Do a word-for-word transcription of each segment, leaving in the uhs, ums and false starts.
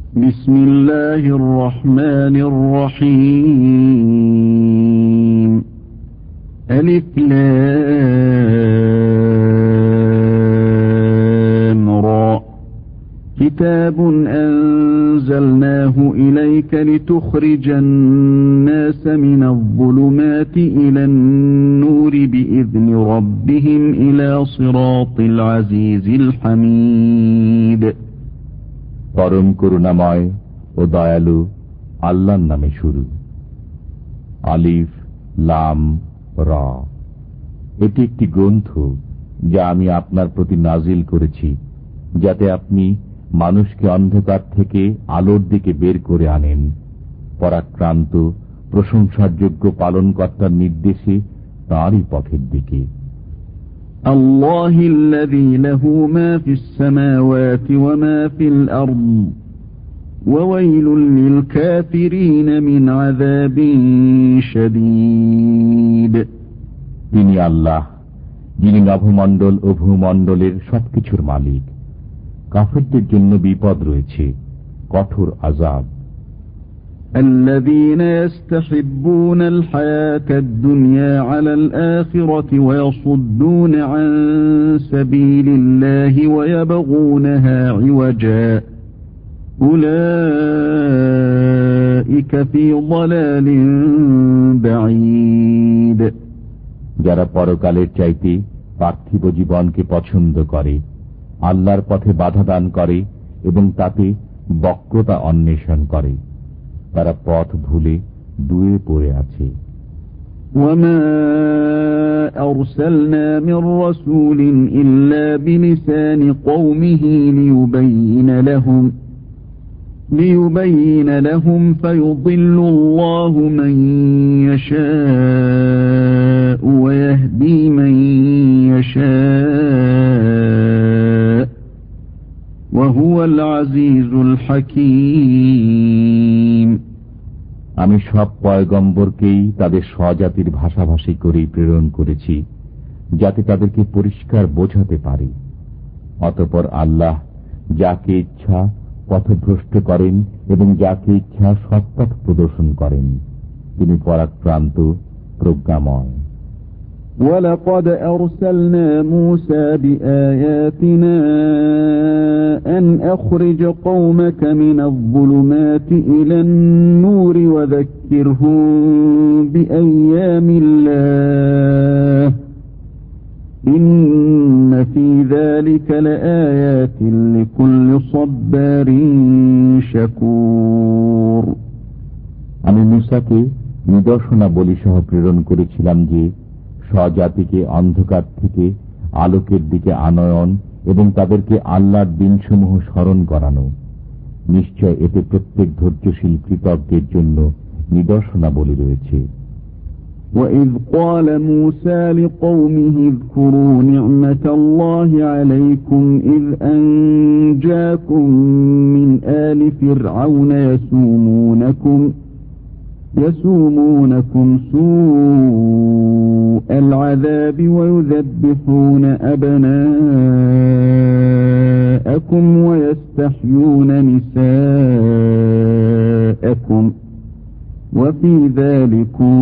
বিসমিল্লাহির রহমানির রহিম। আলিফ লাম রা। কিতাবুন আনজালনাহু ইলাইকা লিতুখরিজান নাস মিনাজ-যুলুমাতি ইলান-নূরি বিইذনি রাব্বিহিম ইলা সিরাতিল আজিজিল হামিদ। পরম করুণাময় ও দয়ালু আল্লাহর নামে শুরু। আলিফ লাম রা। এটি একটি গ্রন্থ যা আমি আপনার প্রতি নাজিল করেছি, যাতে আপনি মানুষকে অন্ধকার থেকে আলোর দিকে বের করে আনেন, পরাক্রান্ত প্রশংসার যোগ্য পালনকর্তার নির্দেশে তাঁরই পথের দিকে। আল্লাহিল্লাযী লাহু মা ফিস সামাওয়াতি ওয়া মা ফিল আরদ ওয়া ওয়াইলুল লিল কাফিরিন মিন আযাবিন শাদীদ। তিনি আল্লাহ, যিনি নভমণ্ডল ও ভূমণ্ডলের সবকিছুর মালিক। কাফিরদের জন্য বিপদ রয়েছে, কঠোর আযাব। الذين يستحبون الحياة الدنيا على الآخرة ويصدون عن سبيل الله ويبغونها عوجا أولئك في ضلال بعيد। যারা পরকালের চাইতে পার্থিব জীবনকে পছন্দ করে, আল্লাহর পথে বাধা দান করে এবং তাতে বক্রতা অন্বেষণ করে, তারা পথ ভুলে দুয়ে পড়ে আছে। وما أرسلنا من رسول إلا بلسان قومه ليبين لهم ليبين لهم فيضل الله من يشاء ويهدي من يشاء وهو العزيز الحكيم। আমি সব পয়গম্বরকেই তাদের স্বজাতির ভাষাভাষী করেই প্রেরণ করেছি, যাতে তাদেরকে পরিষ্কার বোঝাতে পারে। অতঃপর আল্লাহ যাকে ইচ্ছা পথভ্রষ্ট করেন এবং যাকে ইচ্ছা সৎপথ প্রদর্শন করেন। তিনি পরাক্রান্ত, প্রজ্ঞাময়। وَلَقَدْ أَرْسَلْنَا مُوسَى بِآيَاتِنَا أَنْ أَخْرِجْ قَوْمَكَ مِنَ الظُّلُمَاتِ إِلَى النُّورِ وَذَكِّرْهُم بِأَيَّامِ اللَّهِ إِنَّ فِي ذَلِكَ لَآيَاتٍ لِكُلِّ صَبَّارٍ شَكُورٍ। আমি মূসাকে নিদর্শনাবলী সহ প্রেরণ করেছিলাম যে স্বজাতিকে অন্ধকার থেকে আলোকের দিকে আনয়ন এবং তাদেরকে আল্লাহর দিনসমূহ স্মরণ করানো। নিশ্চয় এতে প্রত্যেক ধৈর্যশীল কৃতজ্ঞের জন্য নিদর্শনাবলী রয়েছে। وَإِذْ قَالَ مُوسَى لِقَوْمِهِ اذْكُرُوا نِعْمَةَ اللَّهِ عَلَيْكُمْ إِذْ أَنْجَاكُمْ مِنْ آلِ فِرْعَوْنَ يَسُومُونَكُمْ يسومونكم سوء العذاب ويذبحون أبناءكم ويستحيون نساءكم وفي ذلكم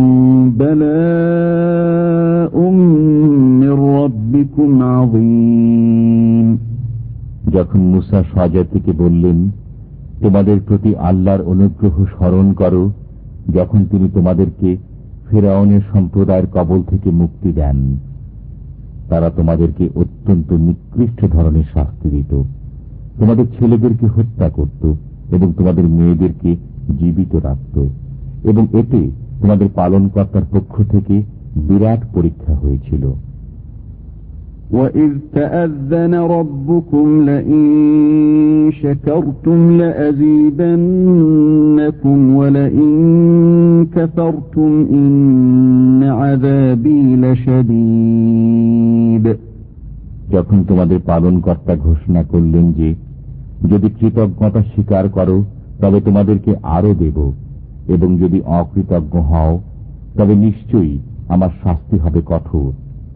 بلاء من ربكم عظيم। যখন মূসা স্বজাতিকে বললেন, তোমাদের প্রতি আল্লাহর অনুগ্রহ স্মরণ করো যখন তিনি তোমাদেরকে ফিরআউনের সম্প্রদায়ের কবল থেকে মুক্তি দেন। তারা তোমাদেরকে অত্যন্ত নিকৃষ্ট ধরনের শাস্তি দিত, তোমাদের ছেলেদেরকে হত্যা করত এবং তোমাদের মেয়েদেরকে জীবিত রাখত, এবং এতে তোমাদের পালনকর্তার পক্ষ থেকে বিরাট পরীক্ষা হয়েছিল। وَإِذْ تَأَذَّنَ رَبُّكُمْ لَئِن شَكَرْتُمْ لَأَزِيدَنَّكُمْ وَلَئِن كَفَرْتُمْ إِنَّ عَذَابِي لَشَدِيدٌ। যখন তোমাদের পালনকর্তা ঘোষণা করলেন যে যদি কৃতজ্ঞতা স্বীকার করো তবে তোমাদেরকে আরো দেব, এবং যদি অকৃতজ্ঞ হও তবে নিশ্চয়ই আমার শাস্তি হবে কঠোর।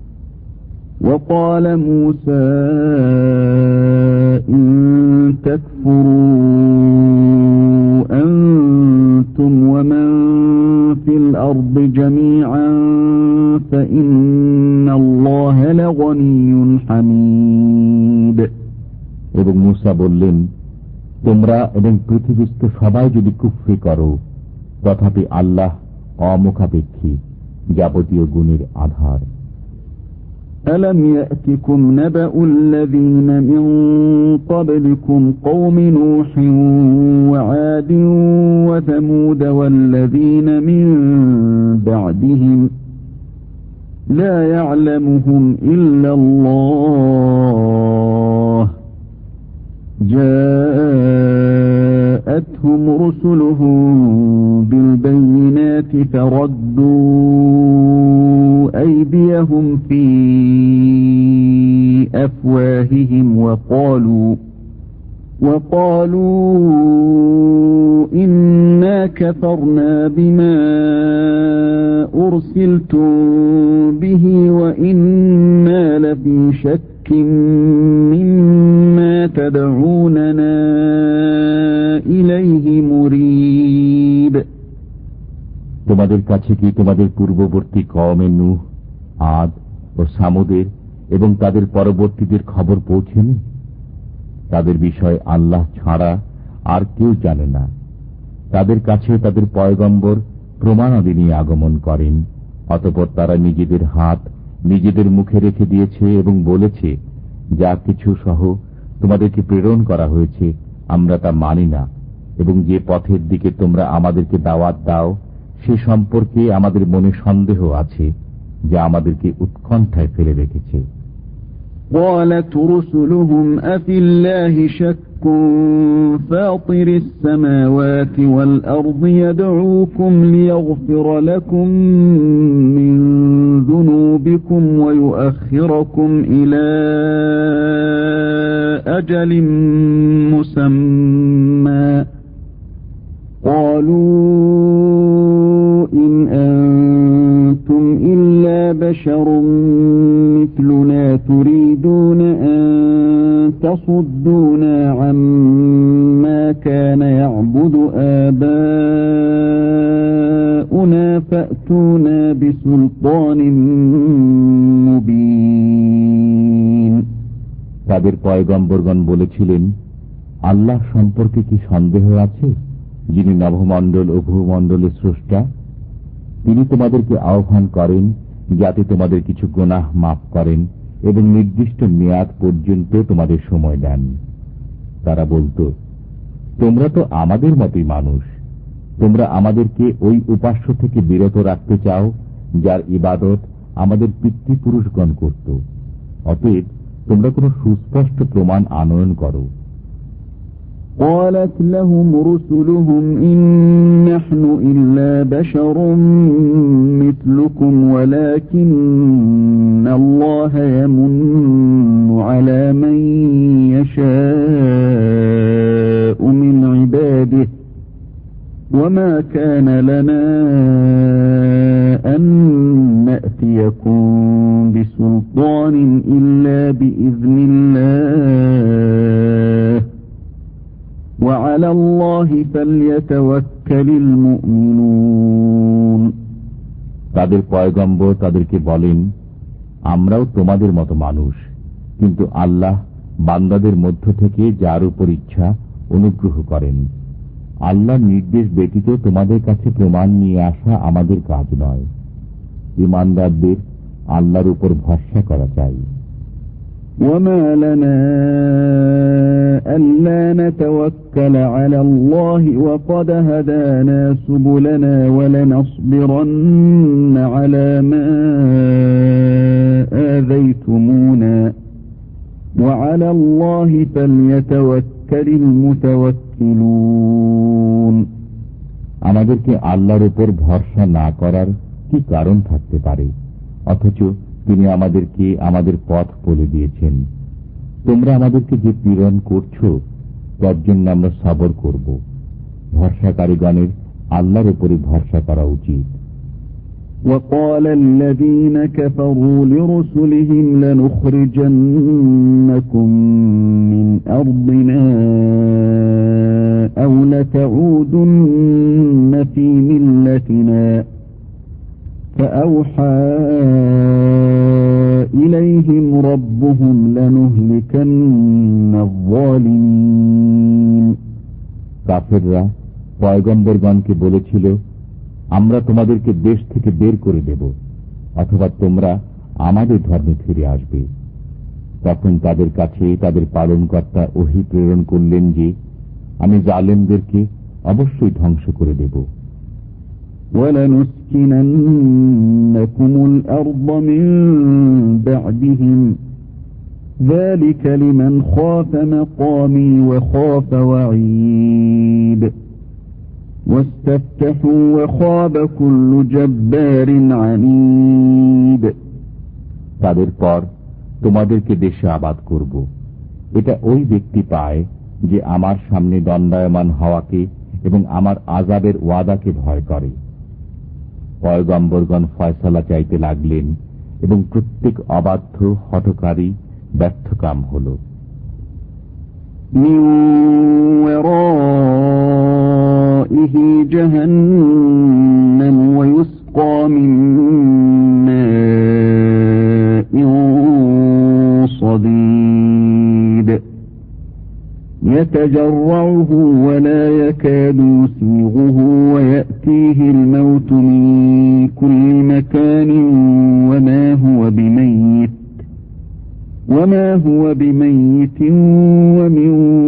وقال موسى إن تكفروا الأرض جميعا فإن الله لغني حميد এবং মূসা বললেন, তোমরা এবং পৃথিবীস্থ সবাই যদি কুফরি করো, তথাপি আল্লাহ অমুখাপেক্ষী, যাবতীয় গুণের আধার। ألم يأتكم نبأ الذين من قبلكم قوم نوح وعاد وثمود والذين من بعدهم لا يعلمهم إلا الله جاءتهم رسلهم بالبينات فردوا أيديهم في أفواههم وقالوا وقالوا إنا كفرنا بما أرسلتم به وإنا لفي شك مما تدعوننا إليه مريب তোমাদের কাছে কি তোমাদের পূর্ববর্তী কওমে নূহ, আদ ও সামুদের এবং তাদের পরবর্তীদের খবর পৌঁছেনি? তাদের বিষয় আল্লাহ ছাড়া আর কেউ জানে না। তাদের কাছে তাদের পয়গম্বর প্রমাণাদি নিয়ে আগমন করেন, অতঃপর তারা নিজেদের হাত নিজেদের মুখে রেখে দিয়েছে এবং বলেছে, যা কিছু সহ তোমাদেরকে প্রেরণ করা হয়েছে আমরা তা মানি না, এবং যে পথের দিকে তোমরা আমাদেরকে দাওয়াত দাও সে সম্পর্কে আমাদের মনে সন্দেহ আছে, যা আমাদেরকে উৎকণ্ঠায় ফেলে রেখেছে। قالت رسلهم أفي الله شك فاطر السماوات والأرض يدعوكم ليغفر لكم من ذنوبكم ويؤخركم إلى أجل مسمى قالوا إن أنتم إلا بشر مثلنا تريدون أن تصدونا عما كان يعبد آباؤنا فأتونا بسلطان مبين তাদের পয়গম্বরগণ বলেছিলেন, আল্লাহ সম্পর্কে কি সন্দেহ আছে, যিনি নভমণ্ডল ও ভূমণ্ডলের স্রষ্টা? তিনি তোমাদেরকে আহ্বান করেন যাতে তোমাদের কিছু গুনাহ মাফ করেন এবং নির্দিষ্ট মেয়াদ পর্যন্ত তোমাদের সময় দেন। তারা বলতো, তোমরা তো আমাদের মতোই মানুষ, তোমরা আমাদেরকে ওই উপাস্য থেকে বিরত রাখতে চাও যার ইবাদত আমাদের পিতৃপুরুষগণ করত। অতএব তোমরা কোন সুস্পষ্ট প্রমাণ আনয়ন করো। قالت لهم رسلهم إن نحن إلا بشر مثلكم ولكن الله يمن على من يشاء من عباده وما كان لنا أن نأتيكم بسلطان إلا بإذن الله وعلى الله فليتوكل المؤمنون তাদের পয়গম্বর তাদেরকে বলেন, আমরাও তোমাদের মতো মানুষ, কিন্তু আল্লাহ বান্দাদের মধ্য থেকে যার উপর ইচ্ছা অনুগ্রহ করেন। আল্লাহর নির্দেশ ব্যতীত তোমাদের কাছে প্রমাণ নিয়ে আসা আমাদের কাজ নয়। ঈমানদারদের আল্লাহর উপর ভরসা করা চাই। وما لنا ألا نتوكل على الله وقد هدانا سبلنا ولنصبرن على ما آذيتمونا وعلى الله فليتوكل المتوكلون আমাদেরকে আল্লাহর উপর ভরসা না করার কি কারণ থাকতে পারে, অথচ তিনি আমাদেরকে আমাদের পথ বলে দিয়েছেন। তোমরা আমাদেরকে যে পীড়ন করছো তার জন্য আমরা সবর করব। ভরসাকারীগণের আল্লাহর উপরে ভরসা করা উচিত। وقال الذين كفروا لرسلهم لنخرجنكم من أرضنا أو لتعودن في ملتنا فأوحى إليهم ربهم لنهلكن الظالمين কাফেররা পয়গম্বরগণকে বলেছিল, আমরা তোমাদেরকে দেশ থেকে বের করে দেব, অথবা তোমরা আমাদের ধর্মে ফিরে আসবে। তখন তাদের কাছে তাদের পালনকর্তা ওহী প্রেরণ করলেন যে, আমি জালেমদেরকে অবশ্যই ধ্বংস করে দেব। وَلَنُسْكِنَنَّكُمُ الْأَرْضَ مِنْ بَعْدِهِمْ ذَلِكَ لِمَنْ خَافَ مَقَامِي وَخَافَ وَعِيدِ وَاسْتَفْتَحُوا وَخَابَ كُلُّ جَبَّارٍ عَنِيدٍ তাদের পর তোমাদেরকে দেশে আবাদ করব। এটা ওই ব্যক্তি পায় যে আমার সামনে দণ্ডায়মান হওয়াকে এবং আমার আযাবের ওয়াদাকে ভয় করে। পয়গম্বরগণ ফয়সালা চাইতে লাগলেন এবং প্রত্যেক অবাধ্য হঠকারী ব্যর্থকাম হল। মিন ওয়ারাইহি জাহান্নাম ওয়া ইউসকা মিন মাইন সাদীদ يتجرعه ولا يكاد يسيغه ويأتيه الموت من كل مكان وما هو بميت وما هو بميت ومن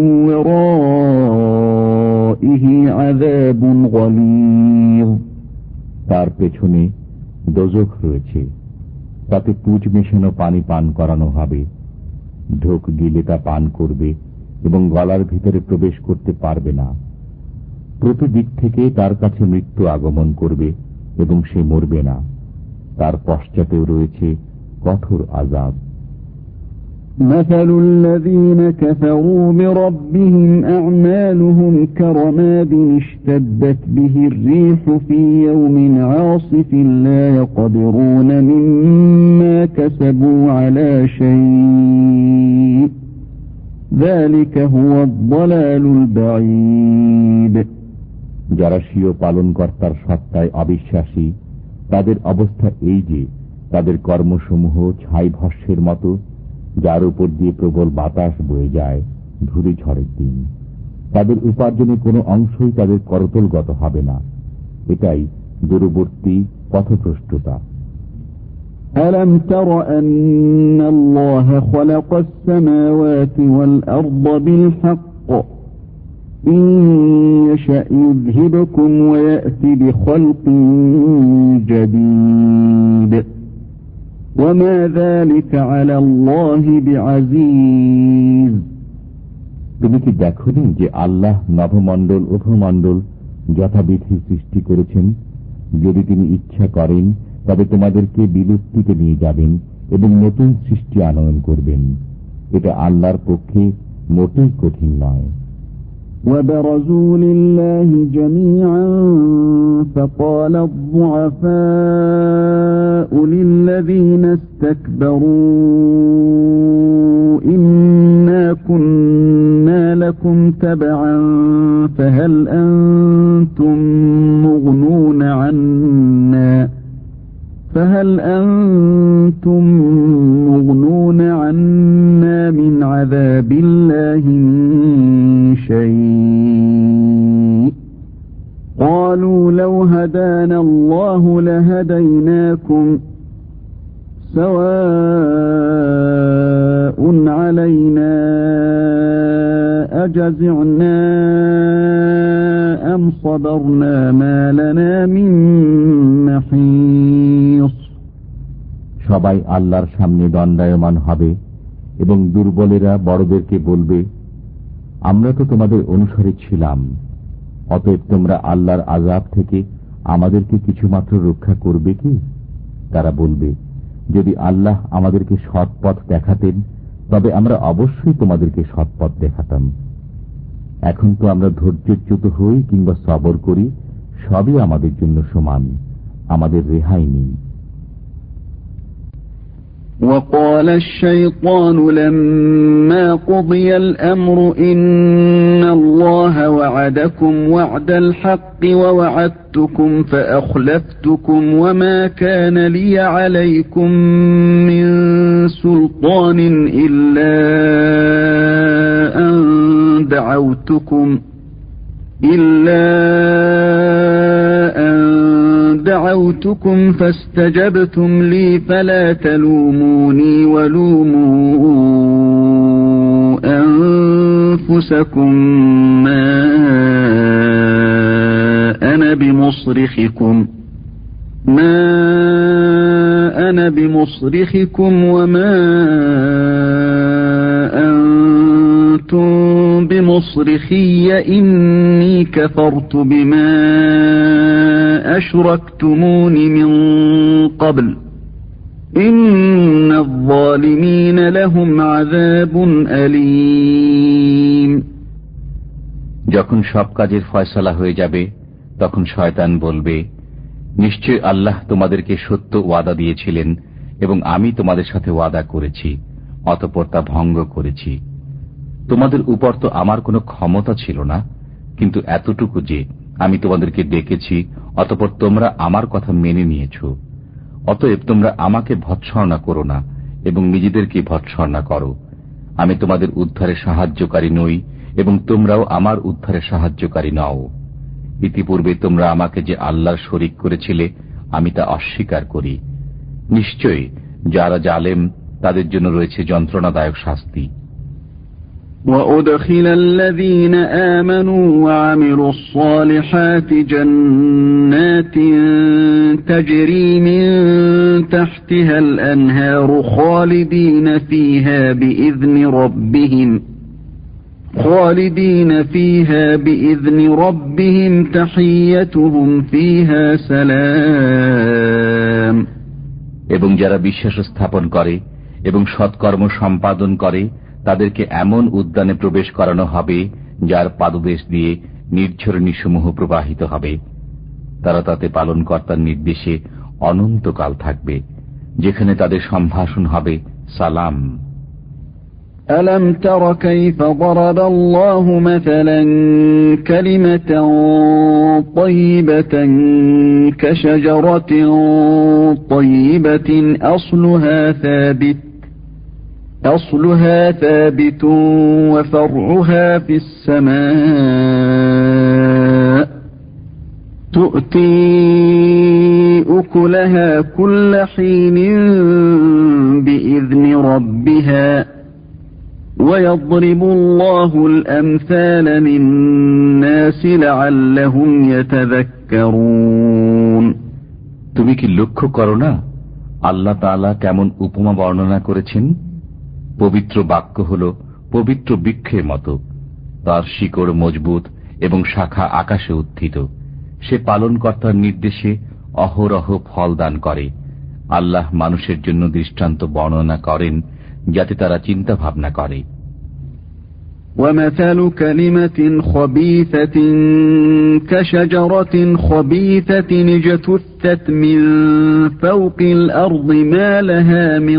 ورائه عذاب غليظ তার পেছনে দোজখ রয়েছে, তাতে পুঁজ মেশানো পানি পান করানো হবে। ঢোক গিলে তা পান করবে এবং গলার ভিতরে প্রবেশ করতে পারবে না। প্রতিদিক থেকে তার কাছে মৃত্যু আগমন করবে এবং সে মরবে না। তার পশ্চাতেও রয়েছে কঠোর আযাব। مثل الذين كفروا بربهم أعمالهم كرماد اشتدت به الريح في يوم عاصف لا يقدرون مما كسبوا على شيء ذلك هو الضلال البعيد যারা স্বীয় পালনকর্তার সত্তায় অবিশ্বাসী, তাদের অবস্থা এই যে তাদের কর্মসমূহ ছাই ভস্যের মতো, যার উপর দিয়ে প্রবল বাতাস বয়ে যায় ধূলি ঝড়ের দিন। তাদের উপার্জনের কোনো অংশই তাদের করতলগত হবে না। এটাই দূরবর্তী পথভ্রষ্টতা। ألم تر أن الله خلق السماوات والأرض بالحق إن يشأ يذهبكم ويأتي بخلق جديد وما ذلك على الله بعزيز তুমি কি দেখোনি যে আল্লাহ নভমণ্ডল উভমণ্ডল যথাবিধি সৃষ্টি করেছেন? যদি তিনি ইচ্ছা করেন তবে তোমাদেরকে বিলুপ্তিতে নিয়ে যাবেন এবং নতুন সৃষ্টি আনয়ন করবেন। এটা আল্লাহর পক্ষে মোটেই কঠিন নয়। وبرزوا لله جميعا فقال الضعفاء للذين استكبروا إنا كنا لكم تبعا فهل أنتم مغنون عنا فهل أنتم مغنون عنا من عذاب الله من شيء قالوا لو هدانا الله لهديناكم سواء علينا أجزعنا أم صبرنا ما لنا من محيص সবাই আল্লাহর সামনে দণ্ডায়মান হবে এবং দুর্বলেরা বড়দেরকে বলবে, আমরা তো তোমাদের অনুসারী ছিলাম, অতএব তোমরা আল্লাহর আযাব থেকে আমাদেরকে কিছুমাত্র রক্ষা করবে কি? তারা বলবে, যদি আল্লাহ আমাদেরকে সৎ পথ দেখাতেন তবে আমরা অবশ্যই তোমাদেরকে সৎ পথ দেখাতাম। এখন তো আমরা ধৈর্যচ্যুত হই কিংবা সবর করি, সবই আমাদের জন্য সমান, আমাদের রেহাই নেই। وقال الشيطان لما قضي الأمر إن الله وعدكم وعد الحق ووعدتكم فأخلفتكم وما كان لي عليكم من سلطان إلا أن دعوتكم إلا أن دعوتكم فاستجبتم لي فلا تلوموني ولوموا أنفسكم ما أنا بمصرخكم ما أنا بمصرخكم وما أنتم بمصرخي إني كفرت بما أشركتمون من قبل إن الظالمين لهم عذاب أليم। যখন সব কাজের ফয়সালা হয়ে যাবে তখন শয়তান বলবে, নিশ্চয় আল্লাহ তোমাদেরকে সত্য ওয়াদা দিয়েছিলেন এবং আমি তোমাদের সাথে ওয়াদা করেছি, অতঃপর তা ভঙ্গ করেছি। তোমাদের উপর তো আমার কোনো ক্ষমতা ছিল না, কিন্তু এতটুকু যে আমি তোমাদেরকে ডেকেছি, অতঃপর তোমরা আমার কথা মেনে নিয়েছ। অতএব তোমরা আমাকে ভৎসনা করো না এবং নিজেদেরকে ভৎসনা করো। আমি তোমাদের উদ্ধারে সাহায্যকারী নই এবং তোমরাও আমার উদ্ধারে সাহায্যকারী নও। ইতিপূর্বে তোমরা আমাকে যে আল্লাহর শরীক করেছিলে আমি তা অস্বীকার করি। নিশ্চয়ই যারা জালেম তাদের জন্য রয়েছে যন্ত্রণাদায়ক শাস্তি। وَأُدْخِلَ الَّذِينَ آمَنُوا وَعَمِلُوا الصَّالِحَاتِ جَنَّاتٍ تَجْرِي مِن تَحْتِهَا الْأَنْهَارُ خَالِدِينَ فِيهَا بِإِذْنِ رَبِّهِمْ خَالِدِينَ فِيهَا بِإِذْنِ رَبِّهِمْ تَحِيَّتُهُمْ فِيهَا سَلَامٌ। এবং যারা বিশ্বাস স্থাপন করে এবং সৎকর্ম সম্পাদন করে তাদেরকে এমন উদ্যানে প্রবেশ করানো হবে যার পাদদেশ দিয়ে নির্ঝরণীসমূহ প্রবাহিত হবে। তারা তাতে পালনকর্তার নির্দেশে অনন্তকাল থাকবে, যেখানে তাদের সম্ভাষণ হবে সালাম। ألم تر كيف ضرب الله مثلا كلمة طيبة كشجرة طيبة أصلها ثابت أصلها ثابت وفرعها في السماء تؤتي أكلها كل حين بإذن ربها ويضرب الله الأمثال للناس لعلهم يتذكرون। তুমি কি লক্ষ্য করো না আল্লাহ তাআলা কেমন উপমা বর্ণনা করেছেন? পবিত্র বাক্য হল পবিত্র বৃক্ষের মতো, তার শিকড় মজবুত এবং শাখা আকাশে উত্থিত। সে পালনকর্তার নির্দেশে অহরহ ফল দান করে। আল্লাহ মানুষের জন্য দৃষ্টান্ত বর্ণনা করেন যাতে তারা চিন্তা ভাবনা করে। وَمَثَلُ كَلِمَةٍ خَبِيثَةٍ كَشَجَرَةٍ خَبِيثَةٍ اجْتُثَّتْ مِنْ فَوْقِ الْأَرْضِ مَا لَهَا مِنْ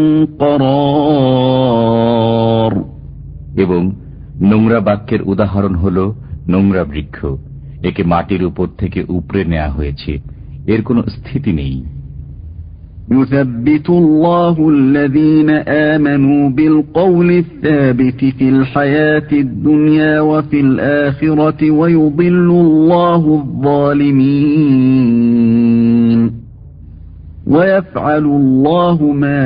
قَرَارٍ। এবং নোংরা বাক্যের উদাহরণ হল নোংরা বৃক্ষ, একে মাটির উপর থেকে উপড়ে নেওয়া হয়েছে, এর কোনো স্থিতি নেই। يثبت الله الذين آمنوا بالقول الثابت في الحياة الدنيا وفي الآخرة ويضل الله الظالمين ويفعل الله ما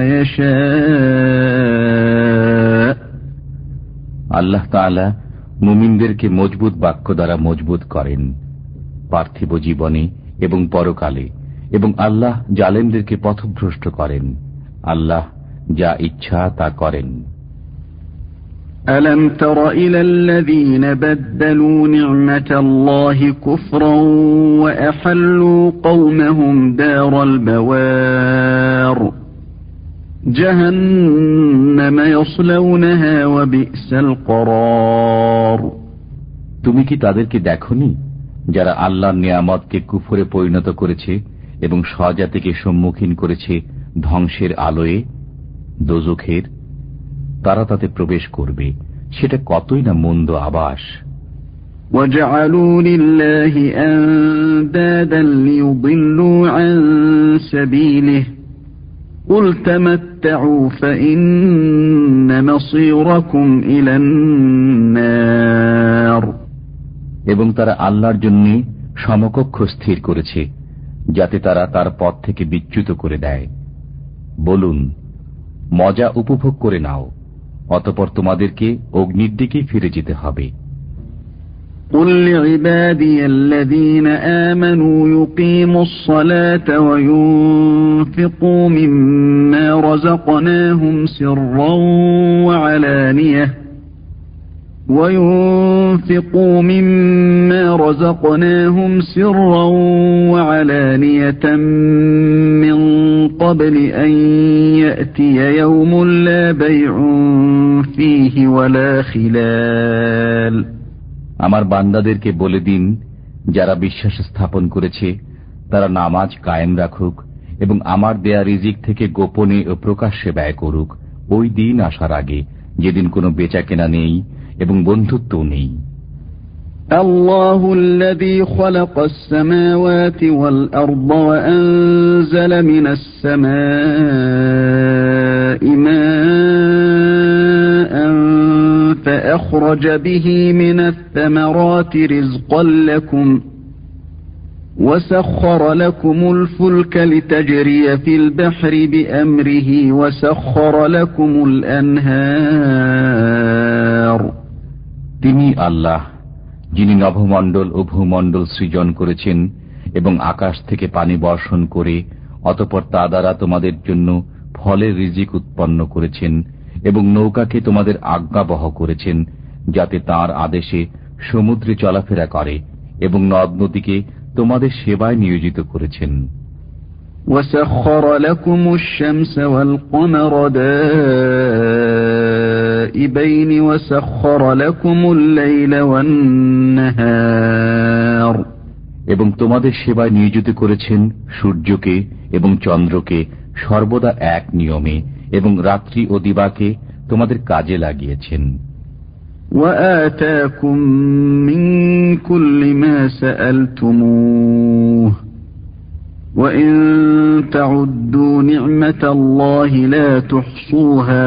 يشاء। আল্লাহ তাআলা মুমিনদেরকে মজবুত বাক্য দ্বারা মজবুত করেন পার্থিব জীবনে এবং পরকালে, এবং আল্লাহ জালেমদেরকে পথভ্রষ্ট করেন। আল্লাহ যা ইচ্ছা তা করেন। ألم تر إلى الذين بدلوا نعمة الله كفرا وأحلوا قومهم دار البوار جهنم يصلونها وبئس القرار। তুমি কি তাদেরকে দেখনি যারা আল্লাহর নিয়ামতকে কুফরে পরিণত করেছে এবং স্বজাতিকে সম্মুখীন করেছে ধ্বংসের আলোয়ে? দোজখের, তারা তাতে প্রবেশ করবে, সেটা কতই না মন্দ আবাস। وَجَعَلُوا لِلَّهِ أَندَادًا لِيُضِلُّوا عَن سَبِيلِهِ قُلْ تَمَتَّعُوا فَإِنَّ مَصِيرَكُمْ إِلَى النَّارِ। এবং তারা আল্লাহর জন্য সমকক্ষ স্থির করেছে, যাতে তারা তার পথ থেকে বিচ্যুত করে দেয়। বলুন, মজা উপভোগ করে নাও, অতঃপর তোমাদেরকে অগ্নির দিকেই ফিরে যেতে হবে। قُلْ لِعِبَادِيَ الَّذِينَ آمَنُوا يُقِيمُوا الصَّلَاةَ وَيُنْفِقُوا مِمَّا رَزَقْنَاهُمْ سِرًّا وَعَلَانِيَةً وَيُنْفِقُوا مِمَّا رَزَقْنَاهُمْ سِرًّا وَعَلَانِيَةً مِّن قَبْلِ أَن يَأْتِيَ يَوْمٌ لَّا بَيْعٌ فِيهِ وَلَا خِلَالٌ। আমার বান্দাদেরকে বলে দিন, যারা বিশ্বাস স্থাপন করেছে তারা নামাজ কায়েম রাখুক এবং আমার দেয়া রিজিক থেকে গোপনে ও প্রকাশ্যে ব্যয় করুক, ওই দিন আসার আগে যেদিন কোনো বেচা কেনা নেই এবং বন্ধুত্বও নেই। আল্লাহু আল্লাযী খালাকাস সামাওয়াতি ওয়াল আরদা ওয়া আনজালা মিনাস সামাই মাআন فأخرج به من الثمرات رزقا لكم وسخر لكم الفلك لتجري في البحر بأمره وسخر لكم الأنهار। তিনি আল্লাহ, যিনি নভমণ্ডল ও ভূমণ্ডল সৃজন করেছেন এবং আকাশ থেকে পানি বর্ষণ করে অতঃপর তা দ্বারা তোমাদের জন্য ফলের রিজিক উৎপন্ন করেছেন এবং নৌকাকে তোমাদের আজ্ঞাবহ করেছেন, যাতে তাঁর আদেশে সমুদ্রে চলাফেরা করে এবং নদ নদীকে তোমাদের সেবায় নিয়োজিত করেছেন। وَسَخَّرَ لَكُمُ الشَّمْسَ وَالْقَمَرَ دَائِبَيْنِ وَسَخَّرَ لَكُمُ اللَّيْلَ وَالنَّهَارَ। এবং তোমাদের সেবায় নিয়োজিত করেছেন সূর্যকে এবং চন্দ্রকে সর্বদা এক নিয়মে এবং রাত্রি ও দিবাকে তোমাদের কাজে লাগিয়েছেন। وَآتَاكُم مِّن كُلِّ مَا سَأَلْتُمُوهُ وَإِن تَعُدُّوا نِعْمَةَ اللَّهِ لَا تُحْصُوهَا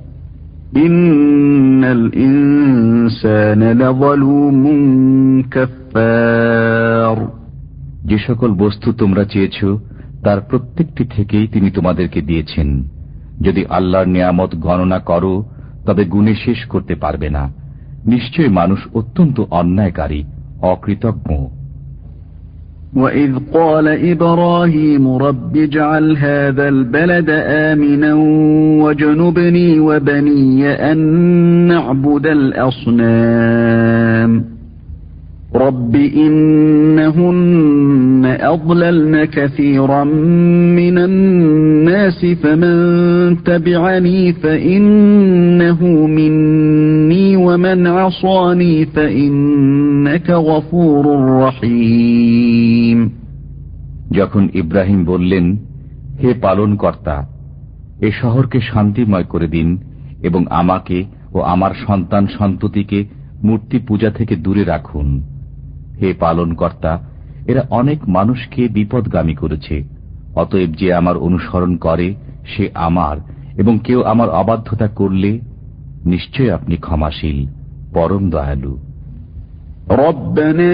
إِنَّ الْإِنسَانَ لَظَلُومٌ كَفَّارٌ। যে সকল বস্তু তোমরা চেয়েছ তার প্রত্যেকটি থেকেই তিনি তোমাদেরকে দিয়েছেন। যদি আল্লাহর নিয়ামত গণনা করো তবে গুণে শেষ করতে পারবে না। নিশ্চয় মানুষ অত্যন্ত অন্যায়কারী, অকৃতজ্ঞ। وَإِذْ قَالَ إِبْرَاهِيمُ رَبِّ اجْعَلْ هَذَا الْبَلَدَ آمِنًا وَاجْنُبْنِي وَبَنِيَّ أَن نَّعْبُدَ الْأَصْنَامَ رَبِّ إِنَّهُنَّ أَضْلَلْنَ كَثِيرًا مِّنَ النَّاسِ فَمَن تَبِعَنِي فَإِنَّهُ مِنِّي وَمَنْ عَصَانِي فَإِنَّكَ غَفُورٌ رَّحِيمٌ। যখন ইব্রাহিম বললেন, হে পালনকর্তা, এ শহরকে শান্তিময় করে দিন এবং আমাকে ও আমার সন্তান সন্ততিকে মূর্তি পূজা থেকে দূরে রাখুন। হে পালনকর্তা, এরা অনেক মানুষকে বিপদগামী করেছে, অতএব যে আমার অনুসরণ করে সে আমার, এবং কেউ আমার অবাধ্যতা করলে নিশ্চয় আপনি ক্ষমাশীল, পরম দয়ালু। ربنا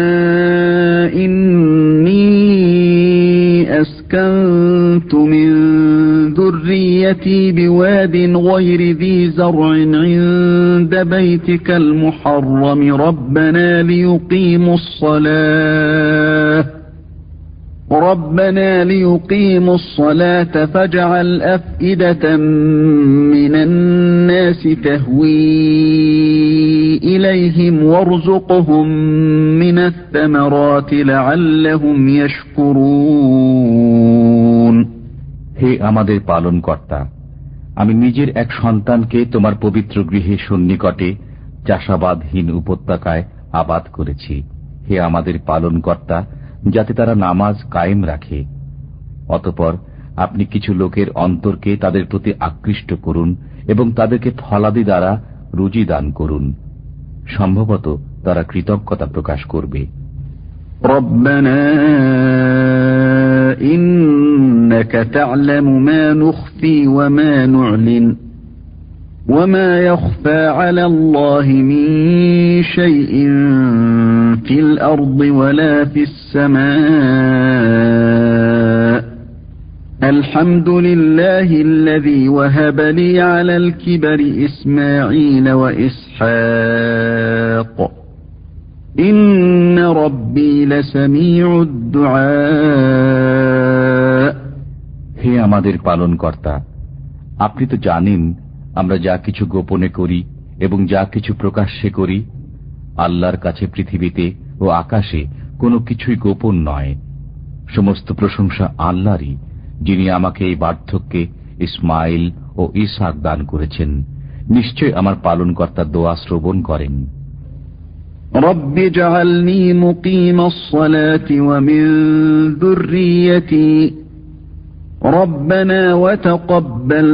إني أسكنت من ذريتي بواد غير ذي زرع عند بيتك المحرم ربنا ليقيموا الصلاة ربنا ليقيموا الصلاة فاجعل أفئدة من الناس تهوي إليهم وارزقهم من الثمرات لعلهم يشكرون। হে আমাদের পালনকর্তা, আমি নিজের এক সন্তানকে তোমার পবিত্র গৃহে সন্নিকটে চাষাবাদহীন উপত্যকায় আবাদ করেছি। হে আমাদের পালনকর্তা, যাতে তারা নামাজ কায়েম রাখে, অতঃপর আপনি কিছু লোকের অন্তরকে তাদের প্রতি আকৃষ্ট করুন এবং তাদেরকে ফলাদি দ্বারা রুজি দান করুন, সম্ভবত তারা কৃতজ্ঞতা প্রকাশ করবে। রব্বানা ইন্নাকা তা'লামু মা নুখফি ওয়া মা নু'লিন وما يخفى على الله من شيء في الأرض ولا في السماء الحمد لله الذي وهب لي على الكبر إسماعيل وإسحاق إن ربي لسميع الدعاء। হে আমাদের পালনকর্তা, আপনি তো জানেন আমরা যা কিছু গোপনে করি এবং যা কিছু প্রকাশ্যে করি, আল্লাহর কাছে পৃথিবীতে ও আকাশে কোনো কিছুই গোপন নয়। সমস্ত প্রশংসা আল্লাহরই, যিনি আমাকে এই বার্ধক্যে ইসমাইল ও ইসহাক দান করেছেন। নিশ্চয় আমার পালনকর্তার দোয়া শ্রবণ করেন। রব্বি জাআলনি মুকিমাস সালাতি ওয়া মিন যুররিয়্যতি ربنا وتقبل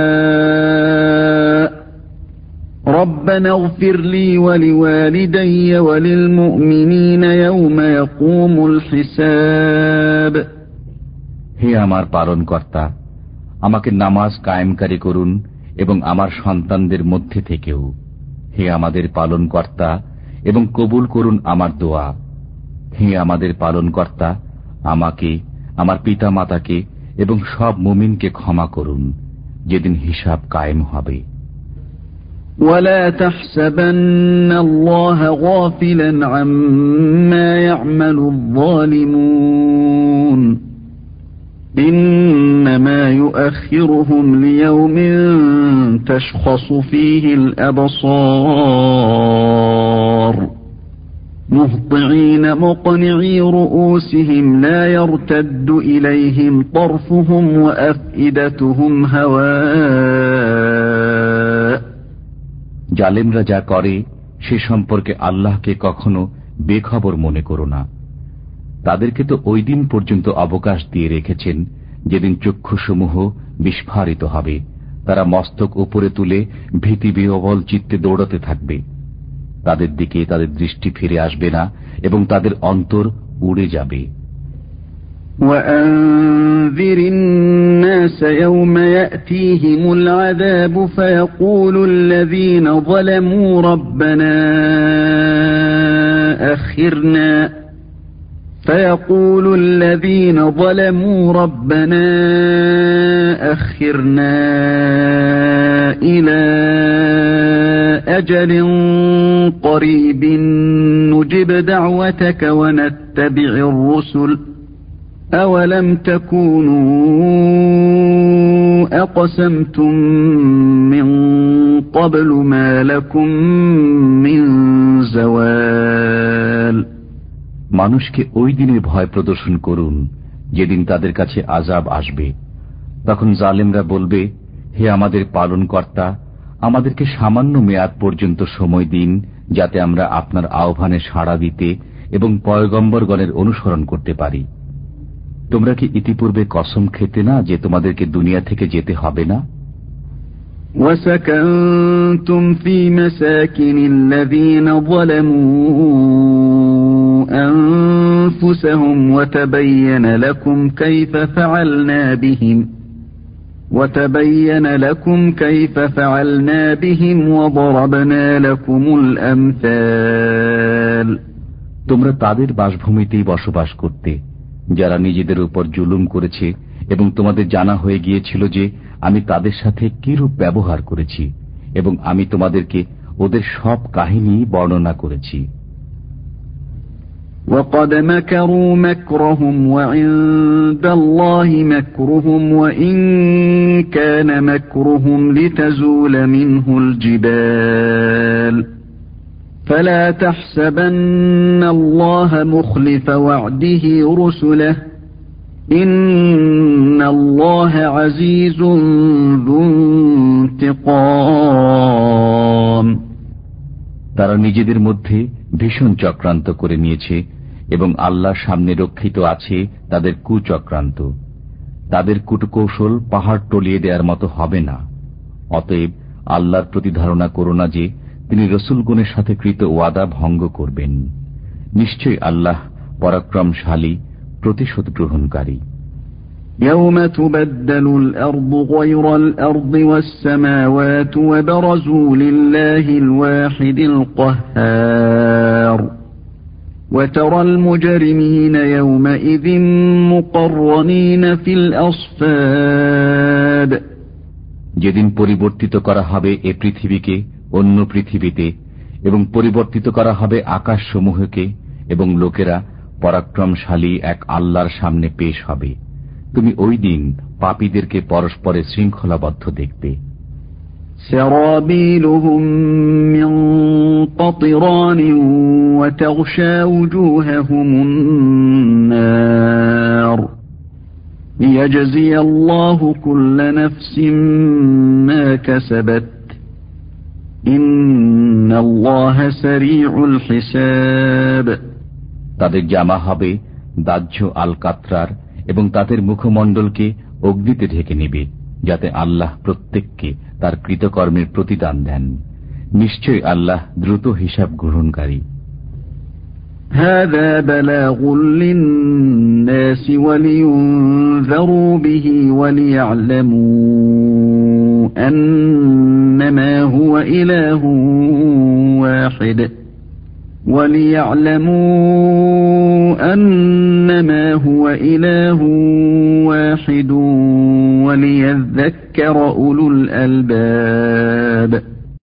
دعاء ربنا اغفر لي ولوالدي وللمؤمنين يوم يقوم الحساب। হে আমার পালনকর্তা, আমাকে নামাজ কায়েমকারী করুন এবং আমার সন্তানদের মধ্যে থেকেও। হে আমাদের পালনকর্তা, এবং কবুল করুন আমার দোয়া। হে আমাদের পালনকর্তা, আমাকে, আমার পিতা মাতাকে এবং সব মুমিনকে ক্ষমা করুন, যেদিন হিসাব কায়েম হবে। ولا تحسبن الله غافلا عما يعمل الظالمون إنما يؤخرهم ليوم تشخص فيه الأبصار مهطعين مقنعي رؤوسهم لا يرتد إليهم طرفهم وأفئدتهم هواء। জালেমরা যা করে সে সম্পর্কে আল্লাহকে কখনো বেখবর মনে করো না। তাদেরকে তো ওই দিন পর্যন্ত অবকাশ দিয়ে রেখেছেন যেদিন চক্ষুসমূহ বিস্ফারিত হবে, তারা মস্তক উপরে তুলে ভীতি বিহ্বল চিত্তে দৌড়াতে থাকবে। তাদের দিকে তাদের দৃষ্টি ফিরে আসবে না এবং তাদের অন্তর উড়ে যাবে। وأنذر الناس يوم يأتيهم العذاب فيقول الذين ظلموا ربنا أخرنا فيقول الذين ظلموا ربنا أخرنا إلى أجل قريب نجب دعوتك ونتبع الرسل أولم تكونوا أقسمتم من قبل ما لكم من زوال। মানুষকে ওই দিনের ভয় প্রদর্শন করুন যেদিন তাদের কাছে আযাব আসবে। তখন জালেমরা বলবে, হে আমাদের পালনকর্তা, আমাদেরকে সামান্য মেয়াদ পর্যন্ত সময় দিন, যাতে আমরা আপনার আহ্বানে সাড়া দিতে এবং পয়গম্বরগণের অনুসরণ করতে পারি। তোমরা কি ইতিপূর্বে কসম খেতে না যে তোমাদেরকে দুনিয়া থেকে যেতে হবে না? وَسَكَنْتُمْ فِي مَسَاكِنِ الَّذِينَ ظَلَمُوا أَنفُسَهُمْ وَتَبَيَّنَ لَكُمْ كَيْفَ فَعَلْنَا بِهِمْ وَتَبَيَّنَ لَكُمْ كَيْفَ فَعَلْنَا بِهِمْ وَضَرَبْنَا لَكُمُ الْأَمْثَالَ। তোমরা তাদের বাসভূমিতেই বসবাস করতে যারা নিজেদের উপর জুলুম করেছে, এবং তোমাদের জানা হয়ে গিয়েছিল যে আমি তাদের সাথে কিরূপ ব্যবহার করেছি, এবং আমি তোমাদেরকে ওদের সব কাহিনী বর্ণনা করেছি। وَقَدْ مَكَرُوا مَكْرَهُمْ وَعِندَ اللَّهِ مَكْرُهُمْ وَإِنْ كَانَ مَكْرُهُمْ لِتَزُولَ مِنْهُ الْجِبَالُ فَلَا تَحْسَبَنَّ اللَّهَ مُخْلِفَ وَعْدِهِ رُسُلَهُ إِنَّ اللَّهَ عَزِيزٌ ذُو انتقام। তারা নিজেদের মধ্যে ভীষণ চক্রান্ত করে নিয়েছে এবং আল্লাহর সামনে রক্ষিত আছে তাদের কুচক্রান্ত। তাদের কূটকৌশল পাহাড় টলিয়ে দেওয়ার মতো হবে না। অতএব আল্লাহর প্রতি ধারণা করো না যে তিনি রসুলগণের সাথে কৃত ওয়াদা ভঙ্গ করবেন। নিশ্চয়ই আল্লাহ পরাক্রমশালী, প্রতিশোধ গ্রহণকারী। يوم تبدل الأرض غير الأرض والسماوات وبرزوا لله الواحد القهار وترى المجرمين يومئذ مقرنين في الأصفاد যেদিন পরিবর্তিত করা হবে এ পৃথিবীকে অন্য পৃথিবীতে এবং পরিবর্তিত করা হবে আকাশসমূহকে, এবং লোকেরা পরাক্রমশালী এক আল্লাহর সামনে পেশ হবে। তুমি ওই দিন পাপীদেরকে পরস্পরে শৃঙ্খলাবদ্ধ দেখবে। سرابيلهم من قطران وتغشى وجوههم النار ليجزي الله كل نفس ما كسبت إن الله سريع الحساب। তাদের জামা হবে দাহ্য আল কাতরার, এবং তাদের মুখমণ্ডলকে অগ্নিতে ঢেকে নেবে, যাতে আল্লাহ প্রত্যেককে তার কৃতকর্মের প্রতিদান দেন। নিশ্চয় আল্লাহ দ্রুত হিসাব গ্রহণকারী। هذا بلاغ للناس ولينذروا به وليعلموا أنما هو إله واحد وليعلموا أنما هو إله واحد وليذكر أولو الألباب।